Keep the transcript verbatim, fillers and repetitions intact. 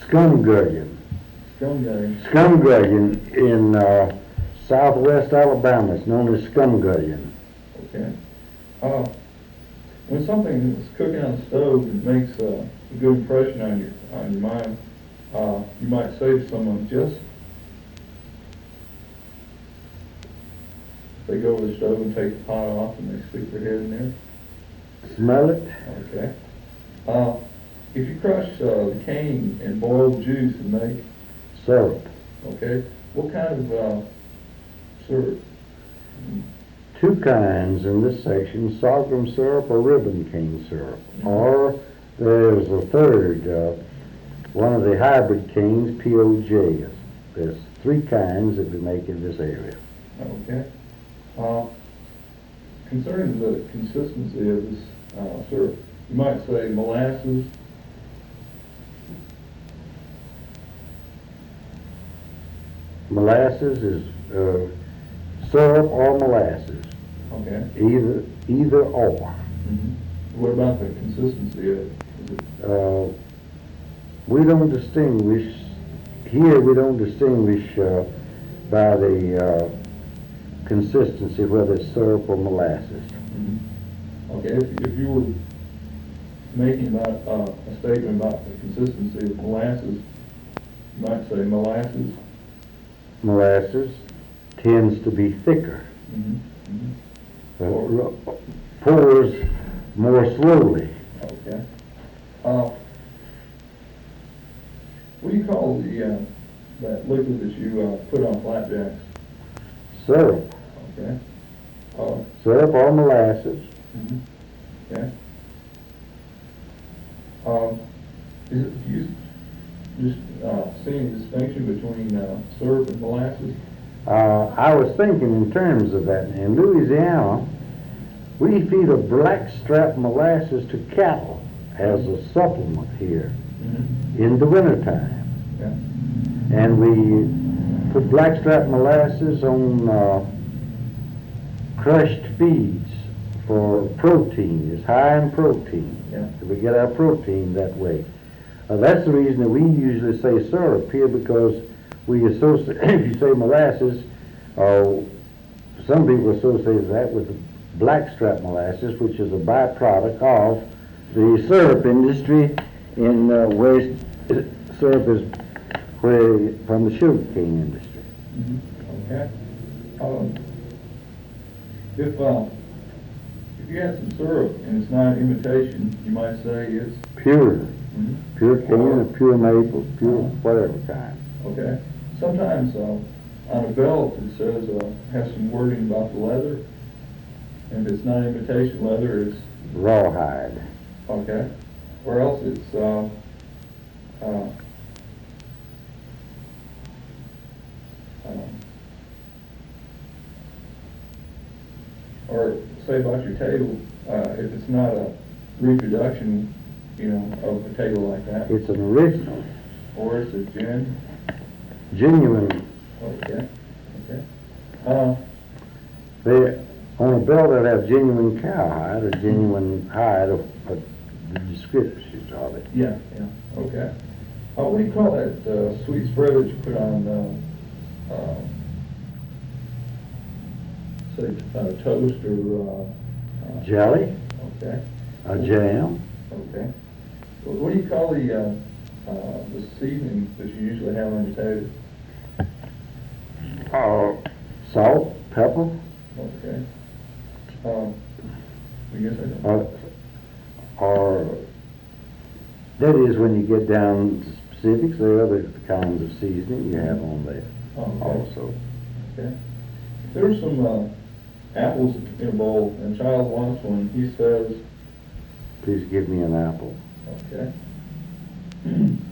Scumgullion. Scumgullion. Scumgullion in uh, southwest Alabama. It's known as Scumgullion. Okay. Uh, when something is cooking on the stove, it makes uh, a good impression on your on your mind. Uh, you might say to someone, just they go over the stove and take the pot off and they stick their head in there. Smell it? Okay. Uh, if you crush uh, the cane and boil the juice and make Syrup. okay, what kind of uh, syrup? Two kinds in this section, sorghum syrup or ribbon cane syrup. Mm-hmm. Or there's a third, uh, one of the hybrid canes, P O J. There's three kinds that we make in this area. Okay. Uh, concerning the consistency of this uh, syrup, you might say molasses. Molasses is uh, syrup or molasses, Okay. either either or. Mm-hmm. What about the consistency of it? Is it Uh, we don't distinguish, here we don't distinguish uh, by the uh, consistency, whether it's syrup or molasses. mm-hmm. Okay, if, if you were making about, uh, a statement about the consistency of molasses, you might say molasses. Molasses tends to be thicker, Mm-hmm. Mm-hmm. uh, r- pours more slowly. Okay. Uh, what do you call the, uh, that liquid that you, uh, put on flapjacks? Syrup, Okay. Uh, syrup or molasses. mhm. Okay. Um, is it, do you just, uh, see any distinction between, uh, syrup and molasses? Uh, I was thinking in terms of that. In Louisiana, we feed a blackstrap molasses to cattle as a supplement here Mm-hmm. in the wintertime. Yeah. And we put blackstrap molasses on uh, crushed feeds for protein. It's high in protein. Yeah. We get our protein that way. Uh, that's the reason that we usually say syrup here, because we associate, if you say molasses, uh, some people associate that with the blackstrap molasses, which is a byproduct of the syrup industry in uh, where syrup is where from the sugarcane industry. Mm-hmm. Okay. Um, if, uh, if you had some syrup and it's not an imitation, you might say it's, Pure, mhm. pure cane or pure maple, pure whatever kind. Okay. Sometimes, uh, on a belt it says, uh, has some wording about the leather. And if it's not imitation leather, it's, Rawhide. okay. Or else it's, uh, uh, um, or say about your table, uh, if it's not a reproduction, you know, of a table like that. It's an original, Or it's a gin. genuine. Okay, okay. Uh, They, on a belt that have genuine cowhide or genuine hide, of, of the descriptions of it. yeah, yeah, okay. Uh, what do you call that, uh, sweet spread that you put on, uh, uh, say, uh, toast or, uh, uh, Jelly, okay, a jam, okay. What what do you call the, uh, uh, the seasoning that you usually have on your table? uh, salt, pepper, Okay. Um, I guess I don't. or, or that is when you get down to specifics. There are other kinds of seasoning you have on there Oh, okay. also. Okay. If there's some, uh, apples in a bowl and a child wants one, he says, Please give me an apple. okay.